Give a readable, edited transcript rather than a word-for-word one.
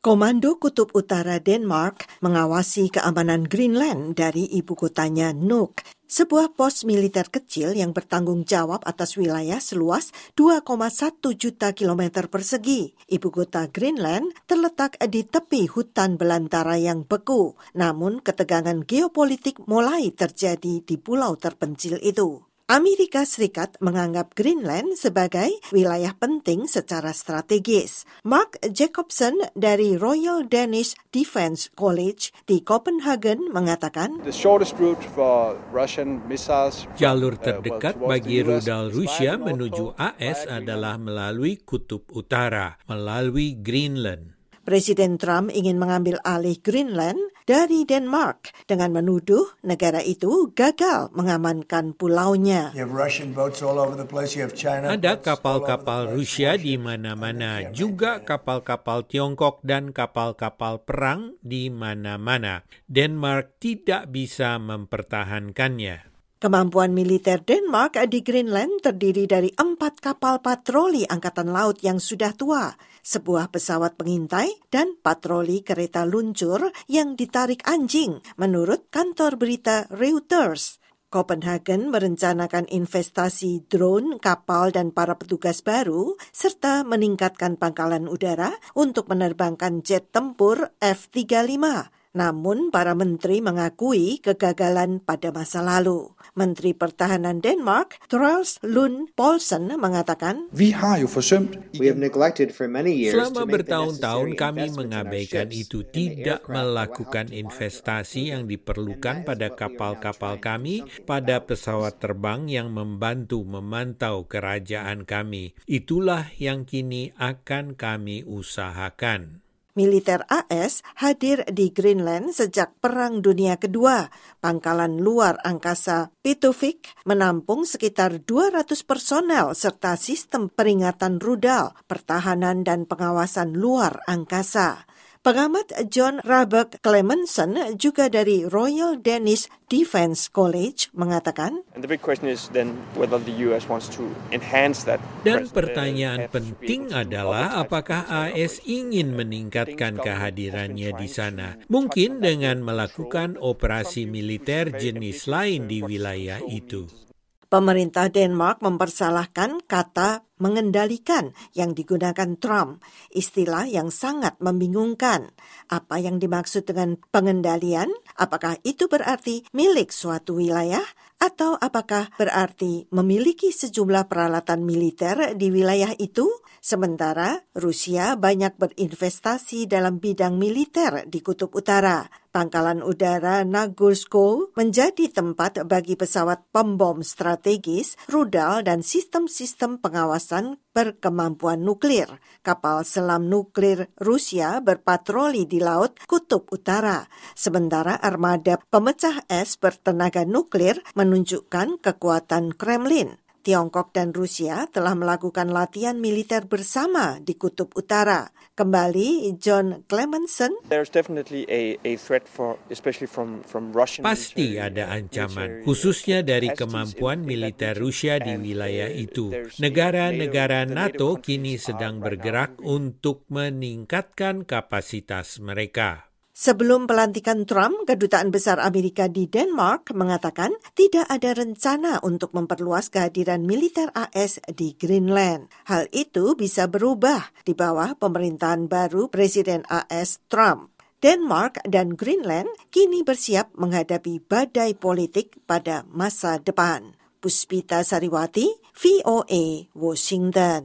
Komando Kutub Utara Denmark mengawasi keamanan Greenland dari ibu kotanya Nuuk, sebuah pos militer kecil yang bertanggung jawab atas wilayah seluas 2,1 juta kilometer persegi. Ibu kota Greenland terletak di tepi hutan belantara yang beku, namun ketegangan geopolitik mulai terjadi di pulau terpencil itu. Amerika Serikat menganggap Greenland sebagai wilayah penting secara strategis. Mark Jacobson dari Royal Danish Defence College di Copenhagen mengatakan, jalur terdekat bagi rudal Rusia menuju AS adalah melalui Kutub Utara, melalui Greenland. Presiden Trump ingin mengambil alih Greenland dari Denmark dengan menuduh negara itu gagal mengamankan pulaunya. Ada kapal-kapal Rusia di mana-mana, juga kapal-kapal Tiongkok dan kapal-kapal perang di mana-mana. Denmark tidak bisa mempertahankannya. Kemampuan militer Denmark di Greenland terdiri dari 4 kapal patroli angkatan laut yang sudah tua, sebuah pesawat pengintai, dan patroli kereta luncur yang ditarik anjing, menurut kantor berita Reuters. Copenhagen merencanakan investasi drone, kapal, dan para petugas baru, serta meningkatkan pangkalan udara untuk menerbangkan jet tempur F-35. Namun, para menteri mengakui kegagalan pada masa lalu. Menteri Pertahanan Denmark, Troels Lund Poulsen, mengatakan, selama bertahun-tahun kami mengabaikan itu, tidak melakukan investasi yang diperlukan pada kapal-kapal kami, pada pesawat terbang yang membantu memantau kerajaan kami. Itulah yang kini akan kami usahakan. Militer AS hadir di Greenland sejak Perang Dunia Kedua. Pangkalan luar angkasa Pitufik menampung sekitar 200 personel serta sistem peringatan rudal, pertahanan dan pengawasan luar angkasa. Pengamat John Robert Clemenson juga dari Royal Danish Defence College mengatakan, dan pertanyaan penting adalah apakah AS ingin meningkatkan kehadirannya di sana, mungkin dengan melakukan operasi militer jenis lain di wilayah itu. Pemerintah Denmark mempersalahkan kata mengendalikan yang digunakan Trump, istilah yang sangat membingungkan. Apa yang dimaksud dengan pengendalian? Apakah itu berarti milik suatu wilayah? Atau apakah berarti memiliki sejumlah peralatan militer di wilayah itu? Sementara Rusia banyak berinvestasi dalam bidang militer di Kutub Utara. Pangkalan udara Nagursko menjadi tempat bagi pesawat pembom strategis, rudal, dan sistem-sistem pengawasan berkemampuan nuklir. Kapal selam nuklir Rusia berpatroli di laut Kutub Utara, sementara armada pemecah es bertenaga nuklir menunjukkan kekuatan Kremlin. Tiongkok dan Rusia telah melakukan latihan militer bersama di Kutub Utara. Kembali John Clemenson, pasti ada ancaman, khususnya dari kemampuan militer Rusia di wilayah itu. Negara-negara NATO kini sedang bergerak untuk meningkatkan kapasitas mereka. Sebelum pelantikan Trump, Kedutaan Besar Amerika di Denmark mengatakan tidak ada rencana untuk memperluas kehadiran militer AS di Greenland. Hal itu bisa berubah di bawah pemerintahan baru Presiden AS Trump. Denmark dan Greenland kini bersiap menghadapi badai politik pada masa depan. Puspita Sariwati, VOA, Washington.